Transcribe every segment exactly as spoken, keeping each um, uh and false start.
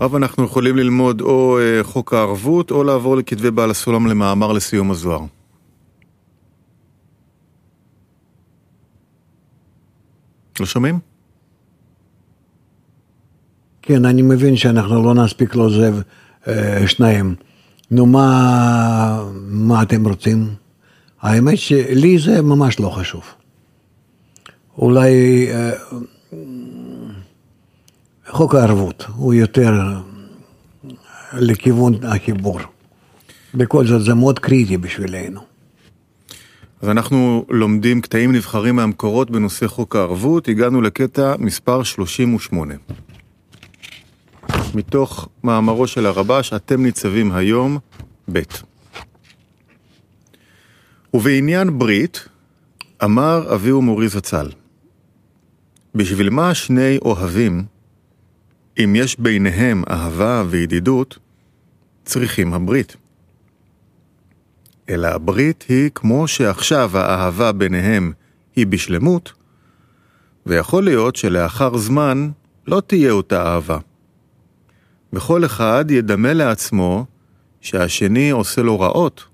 אבל אנחנו יכולים ללמוד או חוק הערבות, או לעבור לכתבי בעל הסולם למאמר לסיום הזוהר. לא שומעים? כן, אני מבין שאנחנו לא נספיק לו זה שניים. נו, מה, מה אתם רוצים? האמת שלי זה ממש לא חשוב. אולי חוק הערבות הוא יותר לכיוון החיבור. בכל זאת זה מאוד קריטי בשבילנו. אז אנחנו לומדים קטעים נבחרים מהמקורות בנושא חוק הערבות. הגענו לקטע מספר שלושים ושמונה. מתוך מאמרו של הרבש, אתם ניצבים היום, ב'. ובעניין ברית, אמר אבי ומורי זצ"ל, בשביל מה שני אוהבים, אם יש ביניהם אהבה וידידות, צריכים הברית. אלא הברית היא כמו שעכשיו האהבה ביניהם היא בשלמות, ויכול להיות שלאחר זמן לא תהיה אותה אהבה. וכל אחד ידמה לעצמו שהשני עושה לו רעות.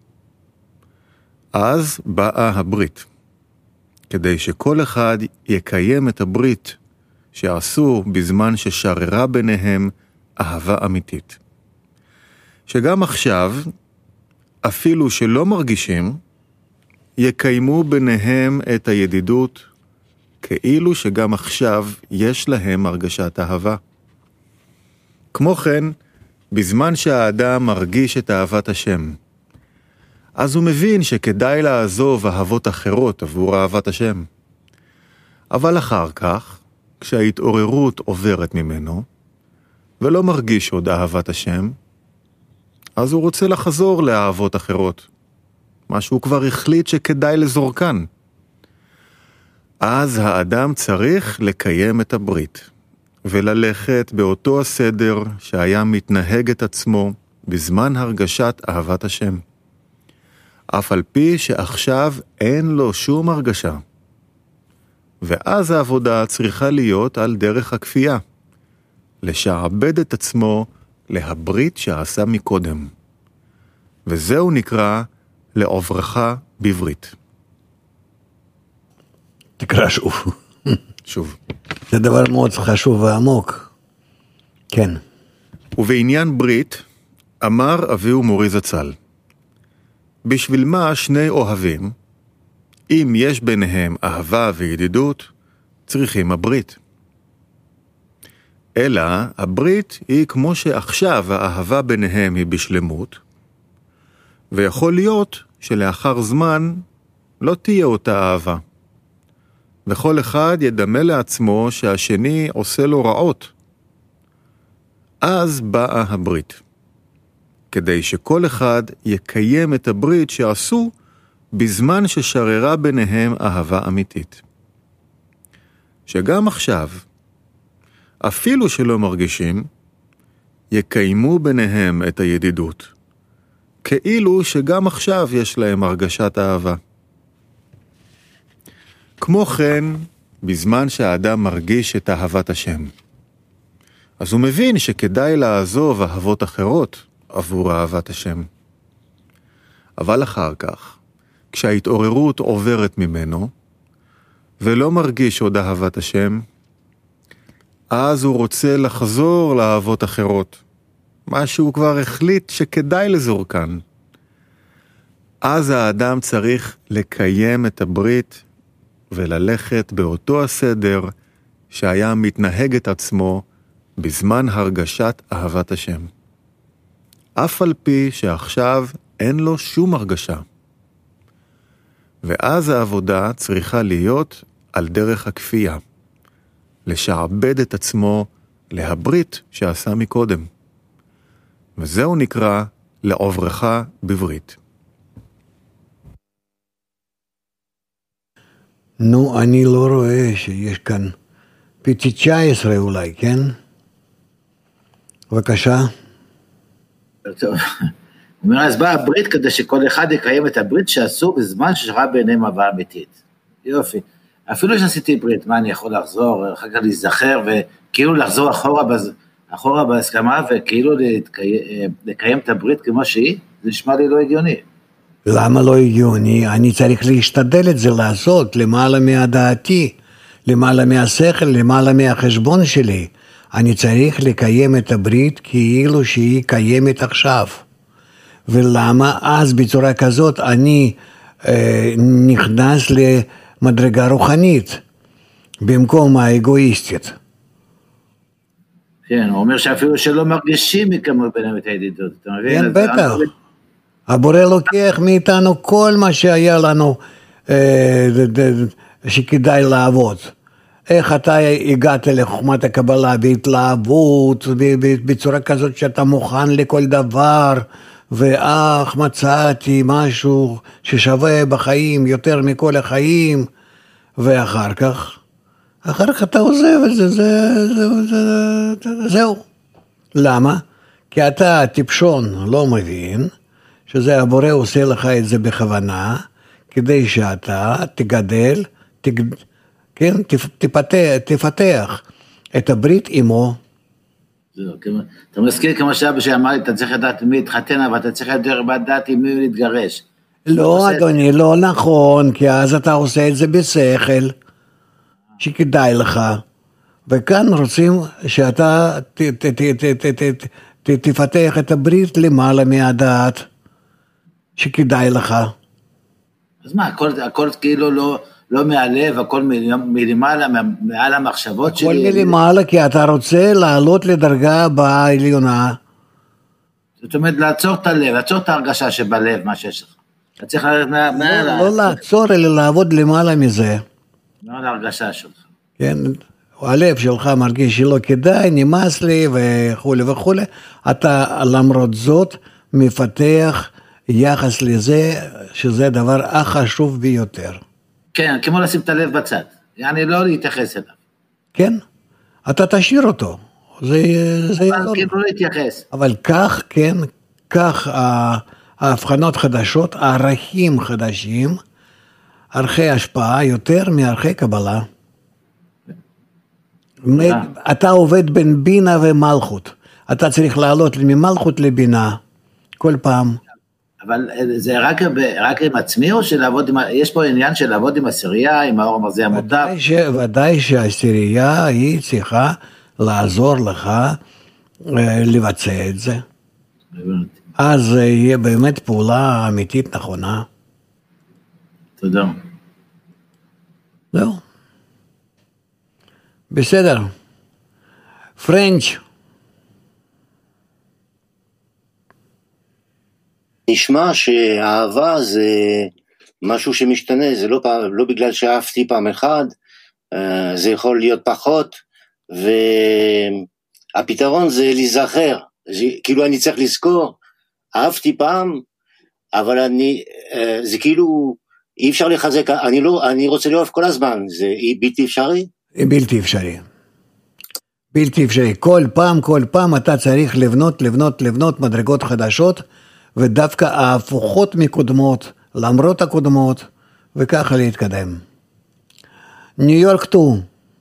אז באה הברית, כדי שכל אחד יקיים את הברית שעשו בזמן ששררה ביניהם אהבה אמיתית. שגם עכשיו, אפילו שלא מרגישים, יקיימו ביניהם את הידידות, כאילו שגם עכשיו יש להם הרגשת אהבה. כמו כן, בזמן שהאדם מרגיש את אהבת השם, אז הוא מבין שכדאי לעזוב אהבות אחרות עבור אהבת השם. אבל אחר כך, כשההתעוררות עוברת ממנו, ולא מרגיש עוד אהבת השם, אז הוא רוצה לחזור לאהבות אחרות, מה שהוא כבר החליט שכדאי לזורקן. אז האדם צריך לקיים את הברית, וללכת באותו הסדר שהיה מתנהג את עצמו בזמן הרגשת אהבת השם. אף על פי שעכשיו אין לו שום הרגשה. ואז העבודה צריכה להיות על דרך הכפייה, לשעבד את עצמו להברית שעשה מקודם. וזהו נקרא לעוברך בברית. תקרא שוב. שוב. זה דבר מאוד חשוב ועמוק. כן. ובעניין ברית, אמר אבי ומורי זצ"ל, בשביל מה שני אוהבים, אם יש ביניהם אהבה וידידות, צריכים הברית. אלא הברית היא כמו שעכשיו האהבה ביניהם היא בשלמות, ויכול להיות שלאחר זמן לא תהיה אותה אהבה. וכל אחד ידמה לעצמו שהשני עושה לו רעות. אז באה הברית, כדי שכל אחד יקיים את הברית שעשו בזמן ששררה ביניהם אהבה אמיתית. שגם עכשיו, אפילו שלא מרגישים, יקיימו ביניהם את הידידות, כאילו שגם עכשיו יש להם הרגשת אהבה. כמו כן, בזמן שהאדם מרגיש את אהבת השם, אז הוא מבין שכדאי לעזוב אהבות אחרות עבור אהבת השם. אבל אחר כך, כשההתעוררות עוברת ממנו, ולא מרגיש עוד אהבת השם, אז הוא רוצה לחזור לאהבות אחרות, מה שהוא כבר החליט שכדאי לזורקן. אז האדם צריך לקיים את הברית וללכת באותו הסדר שהיה מתנהג את עצמו בזמן הרגשת אהבת השם. אף על פי שעכשיו אין לו שום הרגשה. ואז העבודה צריכה להיות על דרך הכפייה, לשעבד את עצמו להברית שעשה מקודם. וזהו נקרא לעוברך בברית. נו, אני לא רואה שיש כאן פיצי תשע עשרה אולי, כן? בבקשה. טוב. הוא אומר, אז באה הברית כדי שכל אחד יקיים את הברית שעשו בזמן ששרה ביניהם אהבה אמיתית. יופי. אפילו שעשיתי ברית, מה אני יכול לחזור, אחר כך להיזכר, וכאילו לחזור אחורה אחורה בהסכמה, וכאילו לקיים את הברית כמו שהיא, זה נשמע לי לא הגיוני. למה לא הגיוני? אני צריך להשתדל את זה לעשות, למעלה מהדעתי, למעלה מהשכל, למעלה מהחשבון שלי. אני צריך לקיים את הברית כאילו שהיא קיימת עכשיו. ולמה? אז בצורה כזאת אני אה, נכנס למדרגה רוחנית, במקום האגואיסטית. כן, הוא אומר שאפילו שלא מרגישים מקמו ביניהם את הידידות. כן, בטח. הבורא לוקח מאיתנו כל מה שהיה לנו אה, שכדאי לעבוד. איך אתה הגעת לחוכמת הקבלה בהתלהבות, בצורה כזאת שאתה מוכן לכל דבר, ואך מצאתי משהו ששווה בחיים יותר מכל החיים, ואחר כך, אחר כך אתה עוזב את זה, זה, זה, זה, זה, זהו. למה? כי אתה טיפשון לא מבין, שזה הבורא עושה לך את זה בכוונה, כדי שאתה תגדל, תג... כן, תפתח, תפתח את הברית עמו. אתה מזכיר כמו שאבא שאמר לי, אתה צריך לדעת מי התחתן, אבל אתה צריך לדעת עם מי להתגרש. לא, אדוני, לא נכון, כי אז אתה עושה את זה בשכל, שכדאי לך, וכאן רוצים שאתה תפתח את הברית למעלה מהדעת, שכדאי לך. אז מה, הכל, הכל כאילו לא... לא מהלב, הכל מלמעלה, מעל המחשבות שלי. הכל מלמעלה, כי אתה רוצה לעלות לדרגה בעליונה. זאת אומרת, לעצור את הלב, לעצור את ההרגשה שבלב, מה שיש לך. אתה צריך ללכת מעל... לא לעצור, אלא לעבוד למעלה מזה. מעל ההרגשה שלך. כן, הלב שלך מרגיש שלא כדאי, נמאס לי וכו' וכו'. אתה למרות זאת מפתח יחס לזה, שזה דבר החשוב ביותר. כן, כמו לשים את הלב בצד, יעני לא להתייחס אליו. כן, אתה תשאיר אותו, זה, זה אבל כאילו לא להתייחס. אבל כך, כן, כך ההבחנות חדשות, הערכים חדשים, ערכי השפעה יותר מערכי קבלה. אתה עובד בין בינה ומלכות, אתה צריך לעלות ממלכות לבינה, כל פעם. אבל זה רק, רק עם עצמי או שלעבוד עם, יש פה עניין של לעבוד עם עשירייה, עם האור המרזי המוטב? ודאי, ש, ודאי שהעשירייה היא צריכה לעזור לך לבצע את זה. אז זה יהיה באמת פעולה אמיתית נכונה. תודה. זהו. בסדר. פרנץ'. נשמע שהאהבה זה משהו שמשתנה, זה לא, פעם, לא בגלל שאהבתי פעם אחד, זה יכול להיות פחות, והפתרון זה להיזכר, זה, כאילו אני צריך לזכור, אהבתי פעם, אבל אני, זה כאילו, אי אפשר לחזק, אני, לא, אני רוצה לאהוב כל הזמן, זה בלתי אפשרי? בלתי אפשרי. בלתי אפשרי. כל פעם, כל פעם אתה צריך לבנות, לבנות, לבנות מדרגות חדשות, ודווקא ההפוכות מקודמות, למרות הקודמות, וככה להתקדם. ניו יורק טו.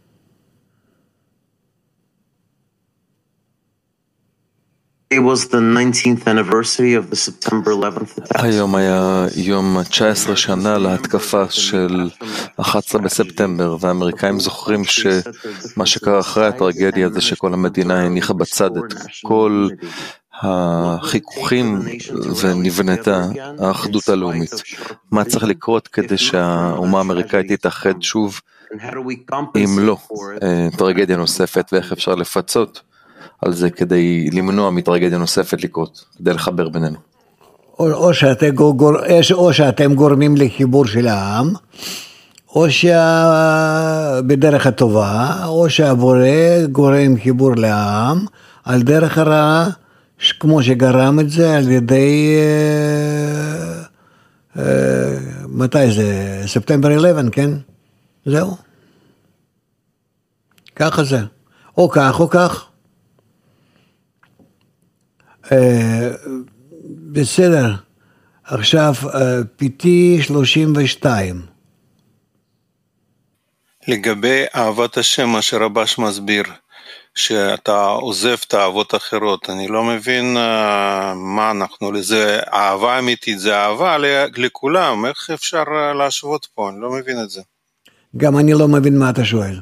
It was the nineteenth anniversary of the September eleventh attacks. היום היה יום תשע עשרה שנה להתקפה של אחת עשרה בספטמבר, והאמריקאים זוכרים שמה שקרה אחרי הטרגדיה זה שכל המדינה הניחה בצד את כל החיכוכים ונבנתה האחדות הלאומית. מה צריך לקרות כדי שהאומה האמריקאית תתאחד שוב, אם לא טרגדיה נוספת, ואיך אפשר לפצות על זה כדי למנוע מטרגדיה נוספת לקרות, כדי לחבר בינינו. או, או, שאתם, גור, או שאתם גורמים לחיבור של העם, או שבדרך הטובה, או שהבורא גורם חיבור לעם, על דרך הרעה, כמו שגרם את זה על ידי, אה, אה, מתי זה? ספטמבר אחת עשרה, כן? זהו. ככה זה. או כך או כך. בסדר, עכשיו פיתי שלושים ושתיים. לגבי אהבת השם, אשר רבש מסביר, שאתה עוזב את האהבות האחרות. אני לא מבין uh, מה אנחנו לזה, אהבה אמיתית זה אהבה לכולם, איך אפשר uh, להשוות פה, אני לא מבין את זה. גם אני לא מבין מה אתה שואל.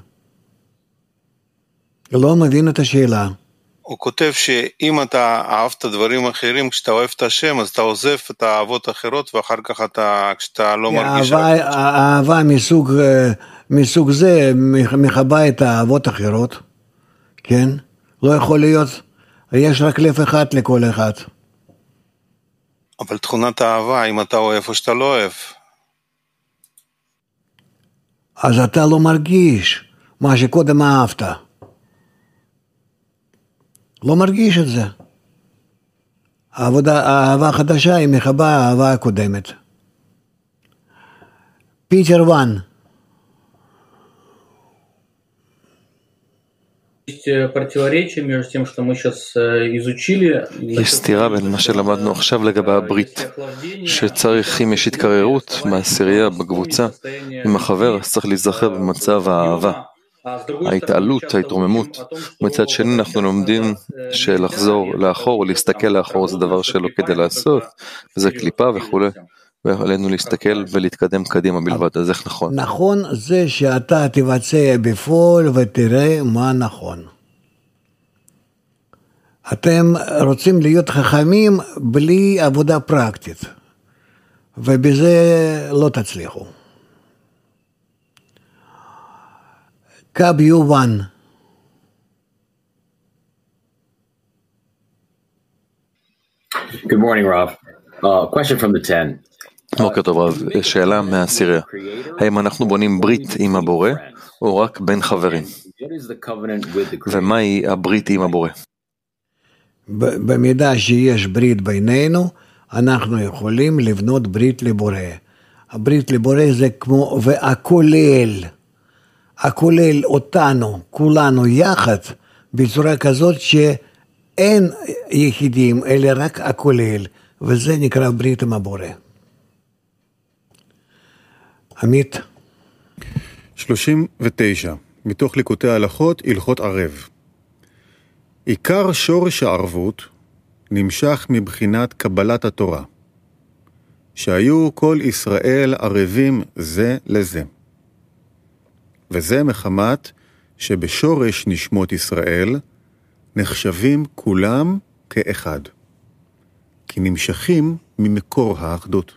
לא מבין את השאלה. הוא כותב שאם אתה אהבת דברים אחרים, כשאתה אוהב את השם, אז אתה עוזב את האהבות האחרות, ואחר כך אתה, כשאתה לא מרגיש... האהבה מסוג, מסוג זה מחבה את האהבות האחרות, כן? לא יכול להיות, יש רק לב אחד לכל אחד. אבל תכונת האהבה, אם אתה אוהב או שאתה לא אוהב. אז אתה לא מרגיש מה שקודם אהבת. לא מרגיש את זה. העבודה, האהבה החדשה היא מחבה האהבה הקודמת. פיטר וואן. יש סתירה בין מה שלמדנו עכשיו לגבי הברית, שצריך, אם יש התקררות מהעשירייה בקבוצה עם החבר, אז צריך להיזכר במצב האהבה, ההתעלות, ההתרוממות. מצד שני אנחנו לומדים שלחזור לאחור, להסתכל לאחור זה דבר שלא כדי לעשות, וזה קליפה וכו'. ועלינו להסתכל ולהתקדם קדימה בלבד, אז איך נכון? נכון זה שאתה תבצע בפועל ותראה מה נכון. אתם רוצים להיות חכמים בלי עבודה פרקטית, ובזה לא תצליחו. קאב יובן. Good morning, Rav. Uh, question from the ten. בוקר טוב רב, שאלה מהעשירייה. האם אנחנו בונים ברית עם הבורא או רק בין חברים? ומהי הברית עם הבורא? במידה שיש ברית בינינו, אנחנו יכולים לבנות ברית לבורא. הברית לבורא זה כמו, והכולל, הכולל אותנו, כולנו יחד, בצורה כזאת שאין יחידים, אלא רק הכולל, וזה נקרא ברית עם הבורא. עמית. שלושים ותשע, מתוך ליקוטי ההלכות, הלכות ערב. עיקר שורש הערבות נמשך מבחינת קבלת התורה, שהיו כל ישראל ערבים זה לזה. וזה מחמת שבשורש נשמות ישראל נחשבים כולם כאחד, כי נמשכים ממקור האחדות.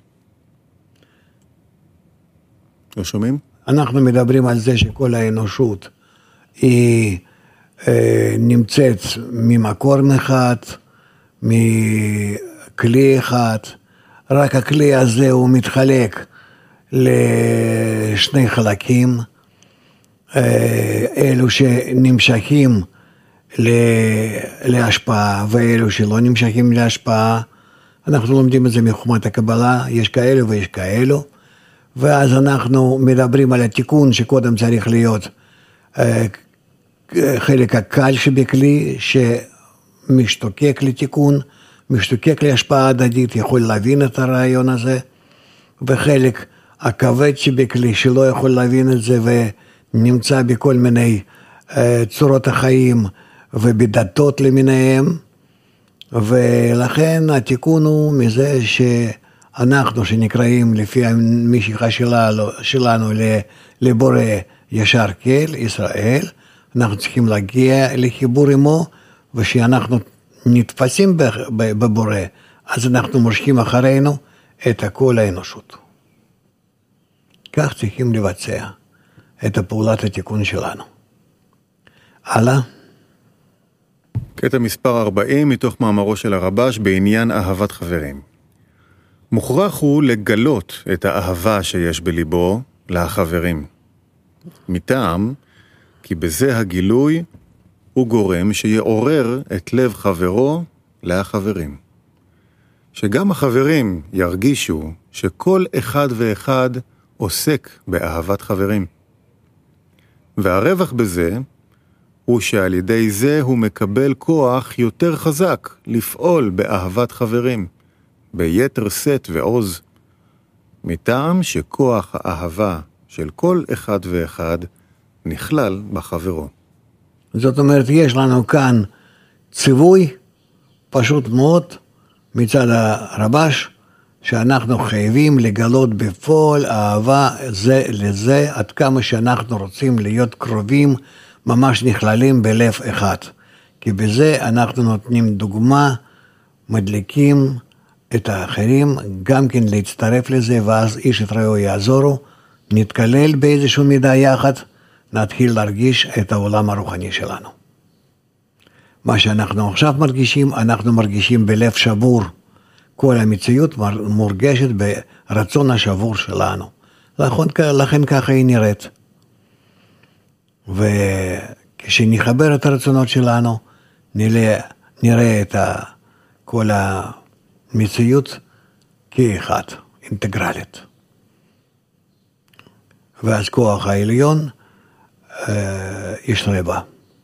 לא שומעים? אנחנו מדברים על זה שכל האנושות היא אה, נמצאת ממקור אחד, מכלי אחד, רק הכלי הזה הוא מתחלק לשני חלקים, אה, אלו שנמשכים להשפעה ואלו שלא נמשכים להשפעה. אנחנו לומדים את זה מחוכמת הקבלה, יש כאלו ויש כאלו. ואז אנחנו מדברים על התיקון שקודם צריך להיות אה, חלק הקל שבכלי שמשתוקק לתיקון, משתוקק להשפעה הדדית, יכול להבין את הרעיון הזה, וחלק הכבד שבכלי שלא יכול להבין את זה ונמצא בכל מיני אה, צורות החיים ובדתות למיניהם, ולכן התיקון הוא מזה ש... אנחנו שנקראים לפי המשיכה שלנו, שלנו לבורא ישר כל ישראל, אנחנו צריכים להגיע לחיבור עמו, ושאנחנו נתפסים בבורא, אז אנחנו מושכים אחרינו את כל האנושות. כך צריכים לבצע את הפעולת התיקון שלנו. הלאה. קטע מספר ארבעים מתוך מאמרו של הרבש בעניין אהבת חברים. מוכרח הוא לגלות את האהבה שיש בליבו לחברים. מטעם, כי בזה הגילוי הוא גורם שיעורר את לב חברו לחברים. שגם החברים ירגישו שכל אחד ואחד עוסק באהבת חברים. והרווח בזה הוא שעל ידי זה הוא מקבל כוח יותר חזק לפעול באהבת חברים. ביתר שאת ועוז, מטעם שכוח האהבה של כל אחד ואחד נכלל בחברו. זאת אומרת, יש לנו כאן ציווי, פשוט מאוד, מצד הרבש, שאנחנו חייבים לגלות בפועל אהבה זה לזה, עד כמה שאנחנו רוצים להיות קרובים, ממש נכללים בלב אחד. כי בזה אנחנו נותנים דוגמה, מדליקים את האחרים, גם כן להצטרף לזה, ואז איש את רעהו יעזורו, נתקלל באיזשהו מידה יחד, נתחיל להרגיש את העולם הרוחני שלנו. מה שאנחנו עכשיו מרגישים, אנחנו מרגישים בלב שבור. כל המציאות מורגשת ברצון השבור שלנו. לכן, לכן ככה היא נראית. וכשנחבר את הרצונות שלנו, נראה, נראה את כל המציאות כאחד, אינטגרלית. ואז כוח העליון אה, ישתרה בה.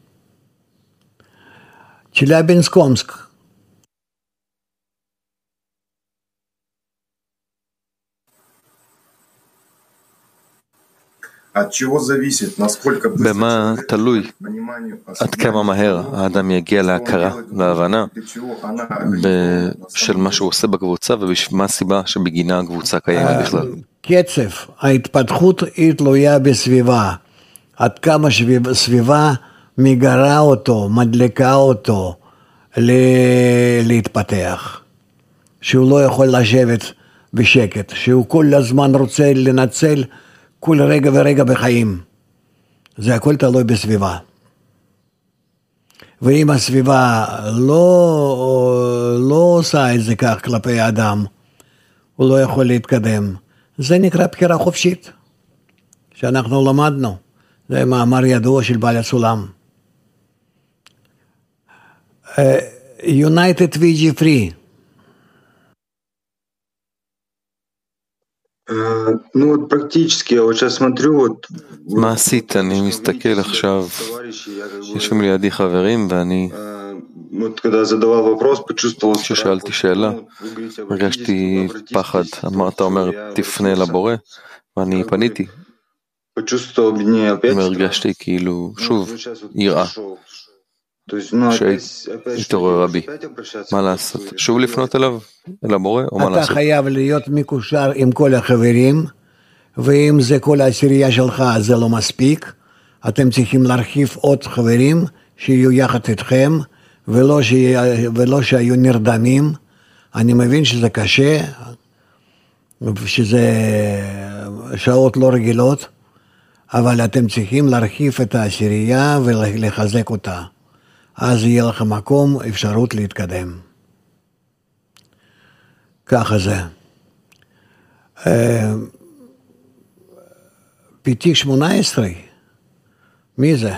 צ'לябинск. במה תלוי עד כמה מהר האדם יגיע להכרה, להבנה של מה שהוא עושה בקבוצה ומה הסיבה שבגינה הקבוצה קיימת בכלל. קצב ההתפתחות היא תלויה בסביבה, עד כמה סביבה מגרה אותו, מדלקה אותו להתפתח, שהוא לא יכול לשבת בשקט, שהוא כל הזמן רוצה לנצל כל רגע ורגע בחיים. זה הכל תלוי בסביבה. ואם הסביבה לא, לא עושה את זה כך כלפי האדם, הוא לא יכול להתקדם. זה נקרא בחירה חופשית, שאנחנו למדנו. זה מאמר ידוע של בעל הסולם. United ви джи Free. Ну вот практически, я вот сейчас смотрю вот... מעשית, אני מסתכל עכשיו, יושבים לידי חברים ואני... כששאלתי שאלה, הרגשתי פחד, אמרת אומר תפנה לבורא, ואני פניתי, והרגשתי כאילו שוב יראה, שהתעוררה בי. מה לעשות? שוב לפנות אליו, אל הבורא, או מה לעשות? אתה חייב להיות מקושר עם כל החברים, ואם זה כל העשירייה שלך, זה לא מספיק. אתם צריכים להרחיב עוד חברים שיהיו יחד איתכם, ולא, שיה, ולא שהיו נרדמים. אני מבין שזה קשה, שזה שעות לא רגילות, אבל אתם צריכים להרחיב את העשירייה ולחזק אותה. אז יהיה לכם מקום, אפשרות להתקדם. ככה זה. פיתיק שמונה עשרה, מי זה?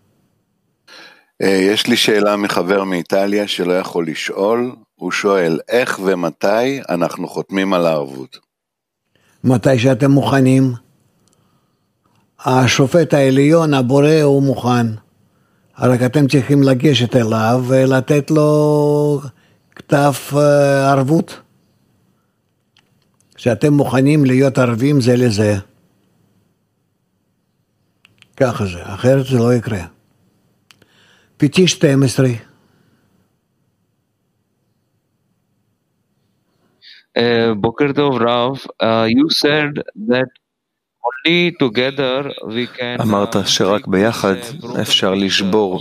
יש לי שאלה מחבר מאיטליה שלא יכול לשאול, הוא שואל איך ומתי אנחנו חותמים על הערבות? מתי שאתם מוכנים. השופט העליון, הבורא, הוא מוכן. רק אתם צריכים לגשת אליו ולתת לו כתב ערבות. שאתם מוכנים להיות ערבים זה לזה. ככה זה, אחרת זה לא יקרה. פיתי שתים עשרה. בוקר טוב רב, you said that only together we can אמרת שרק ביחד אפשר לשבור,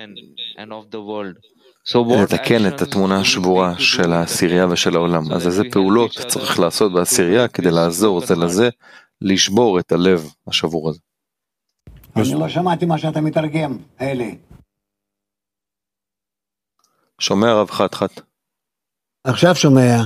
לתקן את התמונה השבורה של העשירייה ושל העולם. אז איזה פעולות צריך לעשות בעשירייה כדי לעזור זה לזה לשבור את הלב השבור הזה? אני לא שמעתי מה שאתה מתרגם, אלי. שומע רב חת חת. עכשיו שומע.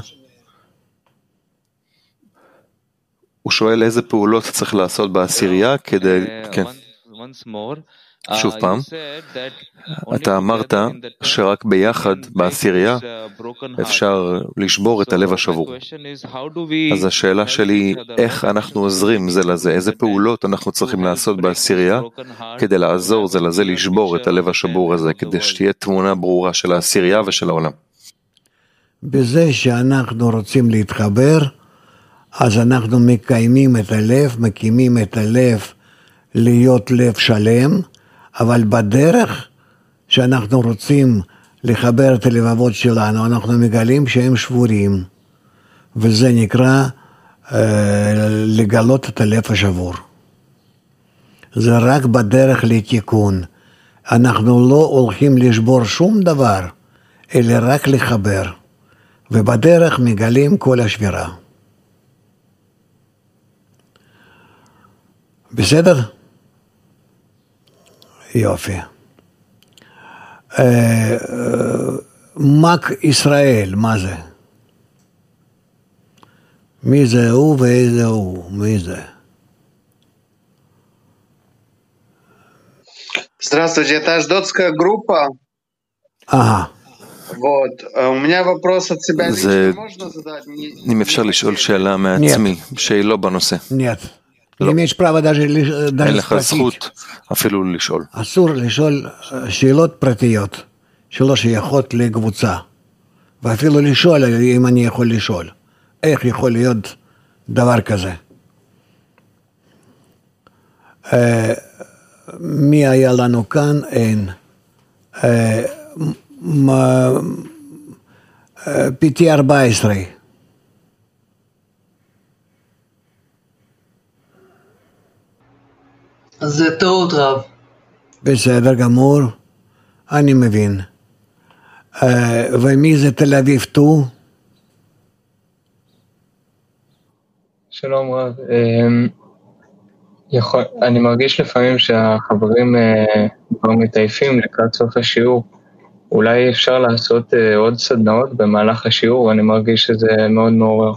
הוא שואל איזה פעולות צריך לעשות בעשירייה כדי, כן. שוב פעם, אתה אמרת שרק ביחד בעשירייה אפשר לשבור את הלב השבור. אז השאלה שלי, איך אנחנו עוזרים זה לזה? איזה פעולות אנחנו צריכים לעשות בעשירייה כדי לעזור זה לזה לשבור את הלב השבור הזה, כדי שתהיה תמונה ברורה של העשירייה ושל העולם? בזה שאנחנו רוצים להתחבר, אז אנחנו מקיימים את הלב, מקימים את הלב להיות לב שלם, אבל בדרך שאנחנו רוצים לחבר את הלבבות שלנו, אנחנו מגלים שהם שבורים, וזה נקרא אה, לגלות את הלב השבור. זה רק בדרך לתיקון. אנחנו לא הולכים לשבור שום דבר, אלא רק לחבר. ובדרך מגלים כל השבירה. בסדר? יופי. מק ישראל, מה זה? מי זה הוא ואיזה הוא? מי זה? Здравствуйте, это аждотская группа. Ага. Вот. У меня вопрос от себя лично можно задать? אם אפשר לשאול שאלה מעצמי, שהיא לא בנושא. нет. לא имеешь права даже спросить. אין לך זכות אפילו לשאול. אסור לשאול שאלות פרטיות, שלא שייכות לקבוצה. ואפילו לשאול אם אני יכול לשאול. איך יכול להיות דבר כזה? מי היה לנו כאן? אין. פיטי ארבע עשרה. אז זה טעות רב. בסדר גמור, אני מבין. ומי זה תל אביב טו? שלום רב. יכול, אני מרגיש לפעמים שהחברים כבר מתעייפים לקראת סוף השיעור. אולי אפשר לעשות עוד סדנאות במהלך השיעור, אני מרגיש שזה מאוד מעורר.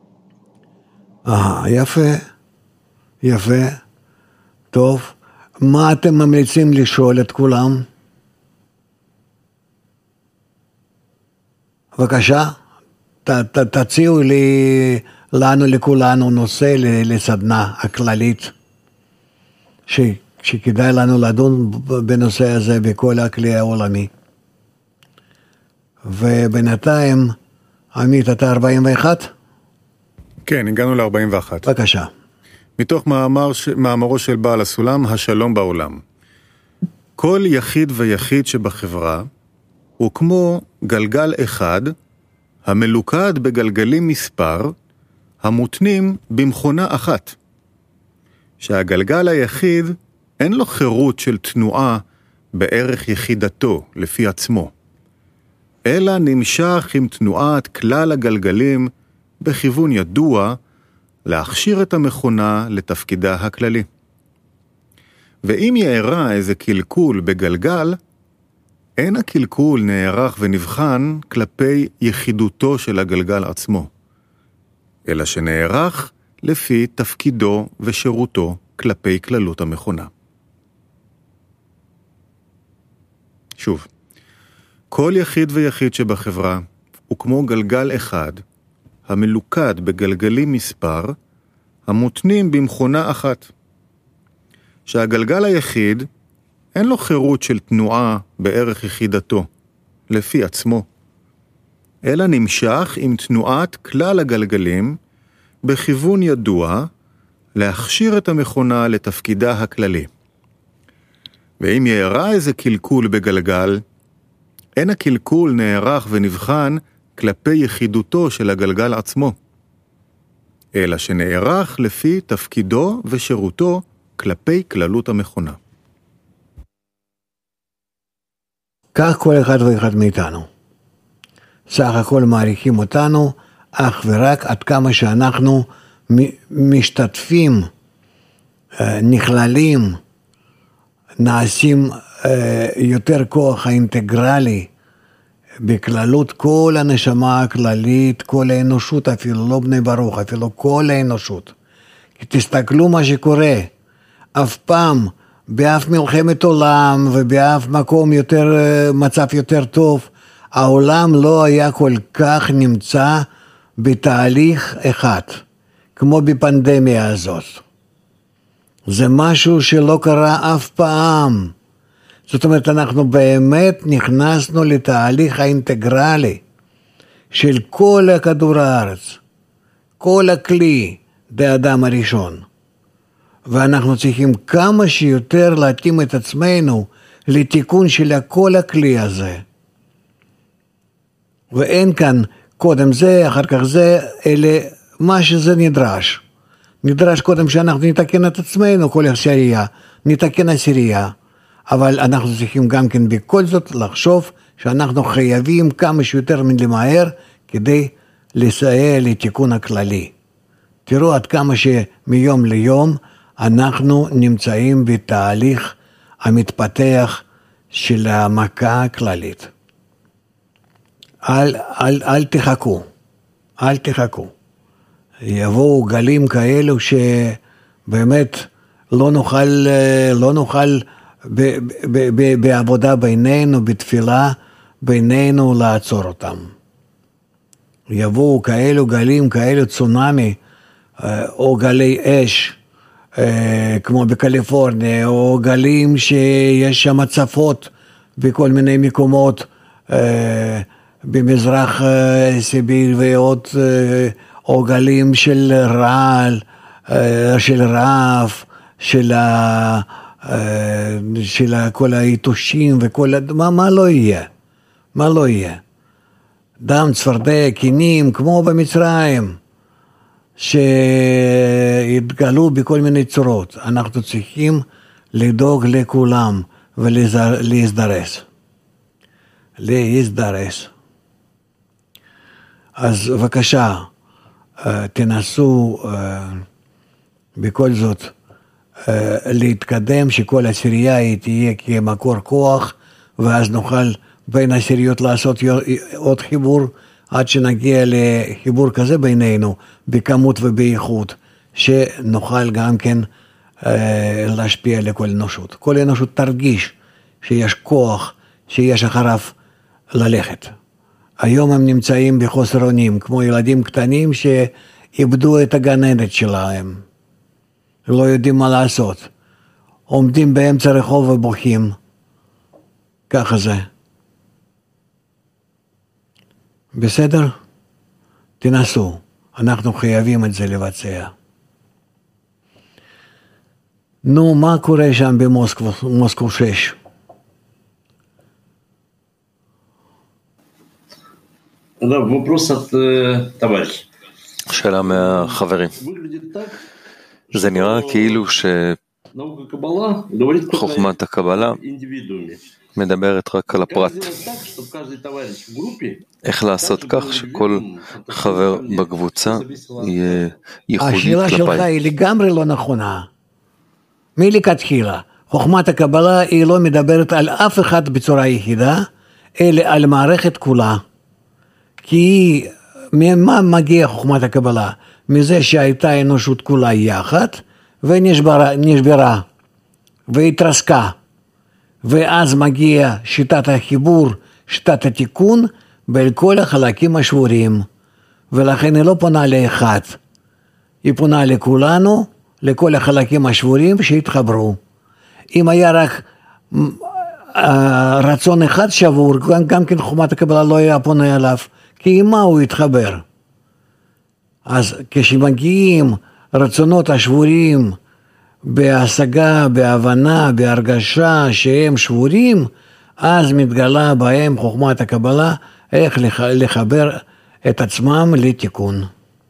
אה, יפה, יפה, טוב. מה אתם ממליצים לשאול את כולם? בבקשה, ת, ת, תציעו לי, לנו לכולנו נושא לסדנה הכללית, ש, שכדאי לנו לדון בנושא הזה בכל הכלי העולמי. ובינתיים, עמית, אתה ארבעים ואחת? כן, הגענו ל-ארבעים ואחת. בבקשה. מתוך מאמר, מאמרו של בעל הסולם, השלום בעולם. כל יחיד ויחיד שבחברה הוא כמו גלגל אחד, המלוכד בגלגלים מספר, המותנים במכונה אחת. שהגלגל היחיד אין לו חירות של תנועה בערך יחידתו לפי עצמו, אלא נמשך עם תנועת כלל הגלגלים בכיוון ידוע, להכשיר את המכונה לתפקידה הכללי. ואם יארע איזה קלקול בגלגל, אין הקלקול נערך ונבחן כלפי יחידותו של הגלגל עצמו, אלא שנערך לפי תפקידו ושירותו כלפי כללות המכונה. שוב, כל יחיד ויחיד שבחברה הוא כמו גלגל אחד, המלוכד בגלגלים מספר, המותנים במכונה אחת. שהגלגל היחיד אין לו חירות של תנועה בערך יחידתו, לפי עצמו, אלא נמשך עם תנועת כלל הגלגלים בכיוון ידוע, להכשיר את המכונה לתפקידה הכללי. ואם יארע איזה קלקול בגלגל, אין הקלקול נערך ונבחן כלפי יחידותו של הגלגל עצמו, אלא שנערך לפי תפקידו ושירותו כלפי כללות המכונה. כך כל אחד ואחד מאיתנו. סך הכל מעריכים אותנו, אך ורק עד כמה שאנחנו משתתפים, נכללים, נעשים יותר כוח האינטגרלי, בכללות כל הנשמה הכללית, כל האנושות, אפילו לא בני ברוך, אפילו כל האנושות. כי תסתכלו מה שקורה, אף פעם, באף מלחמת עולם ובאף מקום יותר, מצב יותר טוב, העולם לא היה כל כך נמצא בתהליך אחד, כמו בפנדמיה הזאת. זה משהו שלא קרה אף פעם. זאת אומרת, אנחנו באמת נכנסנו לתהליך האינטגרלי של כל הכדור הארץ, כל הכלי, די אדם הראשון. ואנחנו צריכים כמה שיותר להתאים את עצמנו לתיקון של כל הכלי הזה. ואין כאן קודם זה, אחר כך זה, אלא מה שזה נדרש. נדרש קודם שאנחנו נתקן את עצמנו, כל עשירייה, נתקן עשירייה, אבל אנחנו צריכים גם כן בכל זאת לחשוב שאנחנו חייבים כמה שיותר מלמהר כדי לסייע לתיקון הכללי. תראו עד כמה שמיום ליום אנחנו נמצאים בתהליך המתפתח של המכה הכללית. אל, אל, אל תחכו, אל תחכו. יבואו גלים כאלו שבאמת לא נוכל, לא נוכל ב, ב, ב, בעבודה בינינו, בתפילה בינינו לעצור אותם. יבואו כאלו גלים, כאלו צונאמי, או גלי אש, כמו בקליפורניה, או גלים שיש שם הצפות בכל מיני מקומות, במזרח סיביר ועוד, או גלים של רעל, של רעב, של, ה, של כל היתושים וכל, מה, מה לא יהיה? מה לא יהיה? דם, צפרדע, קינים, כמו במצרים, שהתגלו בכל מיני צורות. אנחנו צריכים לדאוג לכולם ולהזדרס. להזדרס. אז בבקשה, תנסו בכל זאת להתקדם, שכל עשירייה תהיה כמקור כוח, ואז נוכל בין עשיריות לעשות עוד חיבור, עד שנגיע לחיבור כזה בינינו, בכמות ובאיכות, שנוכל גם כן להשפיע לכל אנושות. כל אנושות תרגיש שיש כוח, שיש אחריו ללכת. היום הם נמצאים בחוסר אונים, כמו ילדים קטנים שאיבדו את הגננת שלהם. לא יודעים מה לעשות. עומדים באמצע רחוב ובוכים. ככה זה. בסדר? תנסו. אנחנו חייבים את זה לבצע. נו, מה קורה שם במוסקו שש? שאלה מהחברים. זה נראה כאילו שחוכמת הקבלה מדברת רק על הפרט. איך לעשות כך שכל חבר בקבוצה יהיה ייחודי כלפיי? השאלה שלך היא לגמרי לא נכונה. מלכתחילה, חוכמת הקבלה היא לא מדברת על אף אחד בצורה יחידה, אלא על מערכת כולה. כי ממה מגיע חוכמת הקבלה? מזה שהייתה אנושות כולה יחד, ונשברה, נשברה, והתרסקה. ואז מגיע שיטת החיבור, שיטת התיקון, בין כל החלקים השבורים. ולכן היא לא פונה לאחד. היא פונה לכולנו, לכל החלקים השבורים שהתחברו. אם היה רק רצון אחד שבור, גם כן חוכמת הקבלה לא היה פונה אליו, כי עם מה הוא יתחבר? אז כשמגיעים רצונות השבורים בהשגה, בהבנה, בהרגשה שהם שבורים, אז מתגלה בהם חוכמת הקבלה איך לחבר את עצמם לתיקון.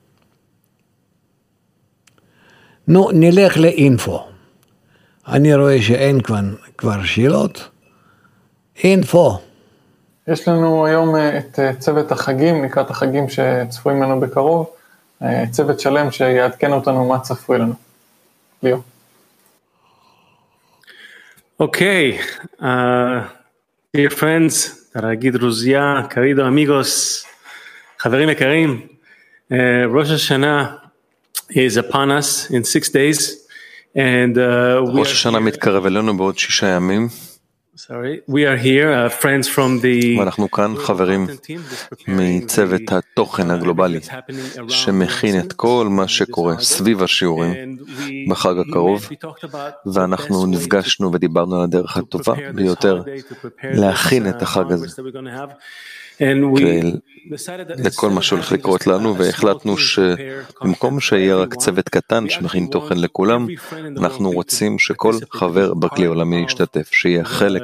נו, נלך לאינפו. אני רואה שאין כבר, כבר שאלות. אינפו. יש לנו היום את צוות החגים, לקראת החגים שצפויים לנו בקרוב, צוות שלם שיעדכן אותנו מה צפוי לנו. ליאו. Okay, uh, dear friends, Taragid Ruzia, querido amigos, חברים יקרים, uh, Rosh Hashanah is upon us in six days, and uh, we ראש השנה מתקרב אלינו בעוד שישה ימים. Sorry, we are here, uh, friends from the... ואנחנו כאן חברים מצוות התוכן הגלובלי שמכין את כל מה שקורה סביב השיעורים בחג הקרוב, ואנחנו נפגשנו ודיברנו על הדרך הטובה ביותר להכין את החג הזה. לכל מה שהולך לקרות לנו, והחלטנו שבמקום שיהיה רק צוות קטן שמכין תוכן לכולם, אנחנו רוצים שכל חבר בכלי עולמי ישתתף, שיהיה חלק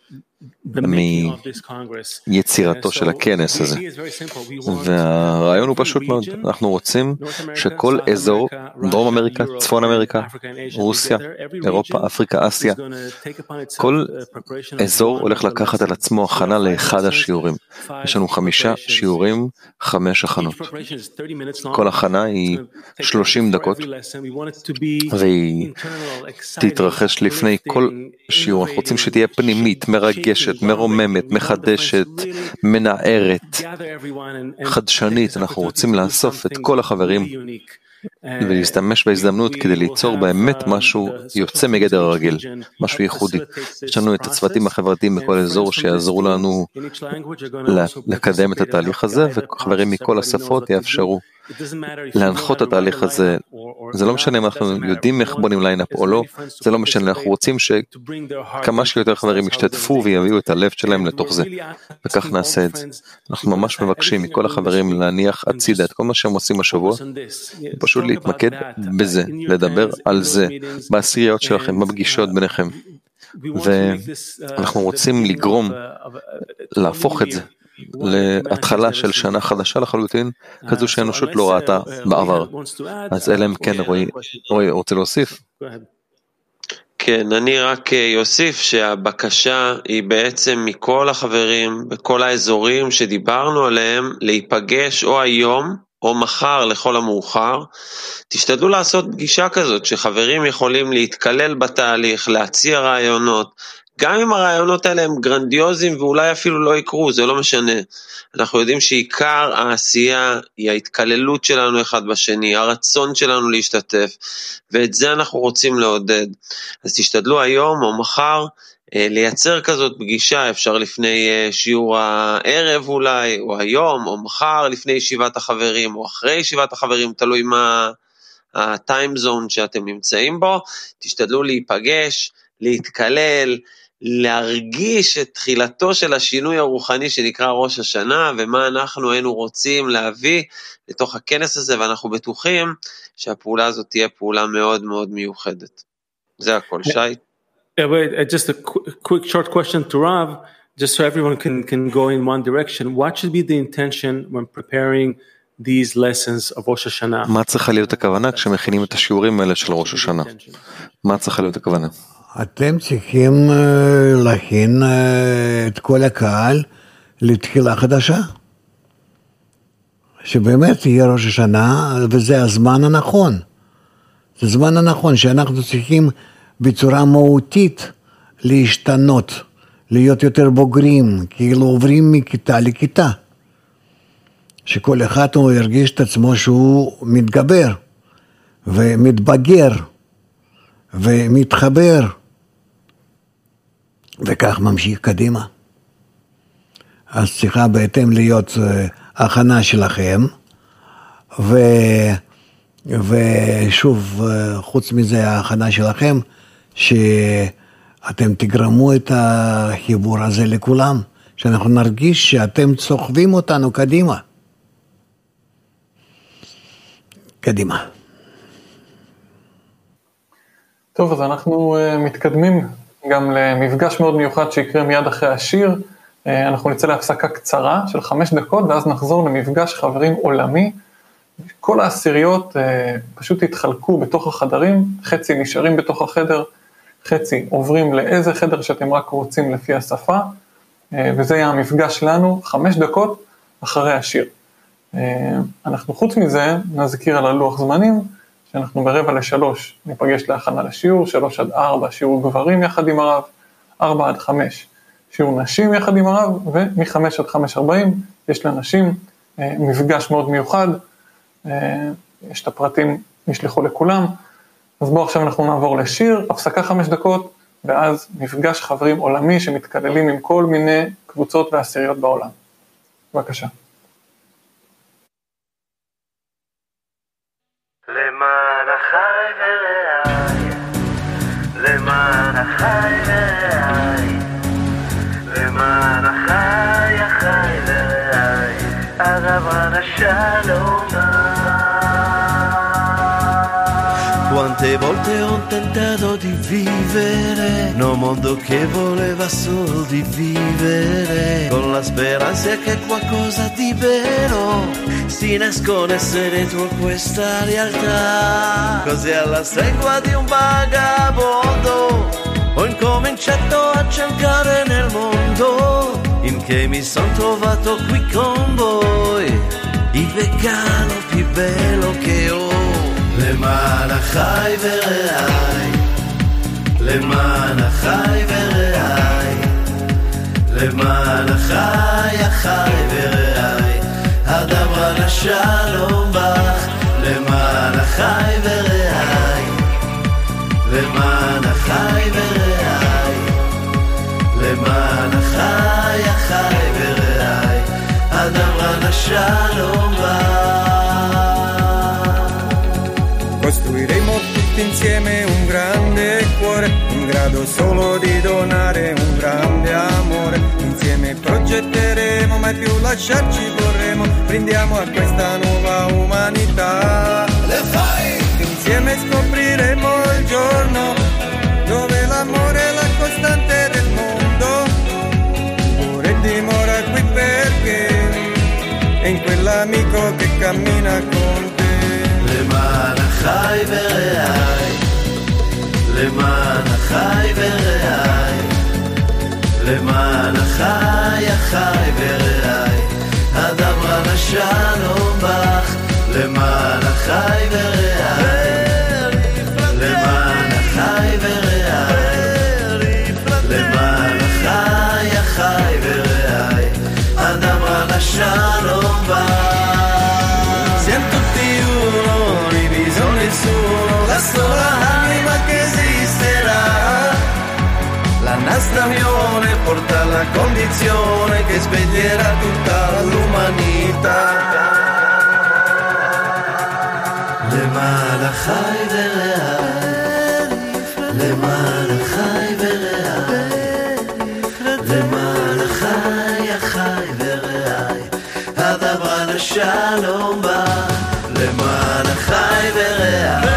מיצירתו של הכנס הזה. והרעיון הוא פשוט מאוד, אנחנו רוצים שכל אזור, דרום אמריקה, צפון אמריקה, רוסיה, אירופה, אפריקה, אסיה, כל אזור הולך לקחת על עצמו הכנה לאחד השיעורים. יש לנו חמישה שיעורים, חמש הכנות. כל הכנה היא שלושים דקות, והיא תתרחש לפני כל שיעור. אנחנו רוצים שתהיה פנימית, מרגשת, מרוממת, מחדשת, מנערת, חדשנית. אנחנו רוצים לאסוף את כל החברים ולהשתמש בהזדמנות כדי ליצור באמת משהו יוצא מגדר הרגיל, משהו ייחודי. יש לנו את הצוותים החברתיים בכל אזור שיעזרו לנו לקדם את התהליך הזה, וחברים מכל השפות יאפשרו להנחות את התהליך הזה. זה לא משנה אם אנחנו יודעים איך בונים ליינאפ או לא, זה לא משנה, אנחנו רוצים שכמה שיותר חברים ישתתפו ויביאו את הלב שלהם לתוך זה, וכך נעשה את זה. אנחנו ממש מבקשים מכל החברים להניח הצידה את כל מה שהם עושים השבוע, פשוט להתמקד בזה, לדבר על זה, בעשיריות שלכם, בפגישות ביניכם, ואנחנו רוצים לגרום, להפוך את זה להתחלה של שנה חדשה לחלוטין, כזו שהאנושות לא ראתה בעבר. אז אלה הם כן, רואי, רואי, רוצה להוסיף? כן, אני רק יוסיף שהבקשה היא בעצם מכל החברים בכל האזורים שדיברנו עליהם, להיפגש או היום או מחר לכל המאוחר. תשתדלו לעשות פגישה כזאת שחברים יכולים להתקלל בתהליך, להציע רעיונות, גם אם הרעיונות האלה הם גרנדיוזיים ואולי אפילו לא יקרו, זה לא משנה. אנחנו יודעים שעיקר העשייה היא ההתקללות שלנו אחד בשני, הרצון שלנו להשתתף, ואת זה אנחנו רוצים לעודד. אז תשתדלו היום או מחר לייצר כזאת פגישה, אפשר לפני שיעור הערב אולי, או היום, או מחר לפני ישיבת החברים, או אחרי ישיבת החברים, תלוי מה הטיים זון שאתם נמצאים בו. תשתדלו להיפגש, להתקלל, להרגיש את תחילתו של השינוי הרוחני שנקרא ראש השנה, ומה אנחנו היינו רוצים להביא לתוך הכנס הזה, ואנחנו בטוחים שהפעולה הזאת תהיה פעולה מאוד מאוד מיוחדת. זה הכל, שי. Just a quick short question to Rav, just so everyone can, can go in one direction. What should be the intention when preparing these lessons of Rosh Hashanah? מה צריכה להיות הכוונה כשמכינים את השיעורים האלה של ראש השנה? מה צריכה להיות הכוונה? אתם צריכים להכין את כל הקהל לתחילה חדשה. שבאמת יהיה ראש השנה, וזה הזמן הנכון. זה הזמן הנכון שאנחנו צריכים בצורה מהותית להשתנות, להיות יותר בוגרים, כאילו עוברים מכיתה לכיתה. שכל אחד הוא ירגיש את עצמו שהוא מתגבר, ומתבגר, ומתחבר, וכך ממשיך קדימה. אז צריכה בהתאם להיות הכנה שלכם, ו... ושוב, חוץ מזה ההכנה שלכם, שאתם תגרמו את החיבור הזה לכולם, שאנחנו נרגיש שאתם צוחבים אותנו קדימה. קדימה. טוב, אז אנחנו מתקדמים גם למפגש מאוד מיוחד שיקרה מיד אחרי השיר. אנחנו נצא להפסקה קצרה של חמש דקות, ואז נחזור למפגש חברים עולמי. כל העשיריות פשוט התחלקו בתוך החדרים, חצי נשארים בתוך החדר, חצי עוברים לאיזה חדר שאתם רק רוצים לפי השפה, וזה יהיה המפגש שלנו, חמש דקות אחרי השיר. אנחנו חוץ מזה נזכיר על הלוח זמנים, שאנחנו ברבע לשלוש ניפגש להכנה לשיעור, שלוש עד ארבע שיעור גברים יחד עם הרב, ארבע עד חמש שיעור נשים יחד עם הרב, ומחמש עד חמש ארבעים יש לנשים מפגש מאוד מיוחד, יש את הפרטים נשלחו לכולם. אז בואו עכשיו אנחנו נעבור לשיר, הפסקה חמש דקות, ואז מפגש חברים עולמי שמתכללים עם כל מיני קבוצות ועשיריות בעולם. בבקשה. למען החי ורעי, למען החי ורעי, למען החי החי ורעי. adabra shalom Quante volte ho tentato di vivere in un mondo che voleva solo di vivere, con la speranza che qualcosa di vero si nascondesse dentro questa realtà. Così alla stregua di un vagabondo ho incominciato a cercare nel mondo, in che mi son trovato qui con voi, il vegano più bello che ho. למען החי ורעי, למען החי ורעי, למען החי החי ורעי, הדברה לשלום בך, למען החי ורעי, למען החי ורעי, למען החי החי ורעי, הדברה לשלום בך. Costruiremo tutti insieme un grande cuore, in grado solo di donare un grande amore. Insieme progetteremo, mai più lasciarci vorremmo. Brindiamo a questa nuova umanità. Le fai! Insieme scopriremo il giorno dove l'amore è la costante del mondo. Pure dimora qui perché è in quell'amico che cammina con te. למען החי ורעי, למען החי ורעי, למען החי החי ורעי, הדברה לשלום בך, למען החי ורעי, למען החי ורעי, למען החי החי ורעי, הדברה לשלום בך. Nessuno, la sola anima che esisterà. La nostra unione porta alla condizione che sveglierà tutta l'umanità. למען החי ורעי, למען החי ורעי, למען החי החי ורעי, הדברה לשלום בך. למען החי ורעי,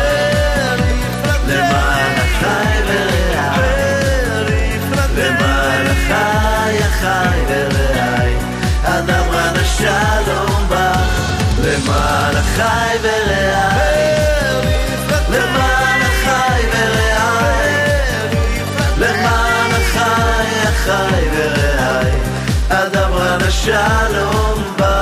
למען החי ורעי, למען החי החי ורעי, הדברה לשלום בך. למען החי ורעי, למען החי ורעי, למען החי החי ורעי, הדברה לשלום בך.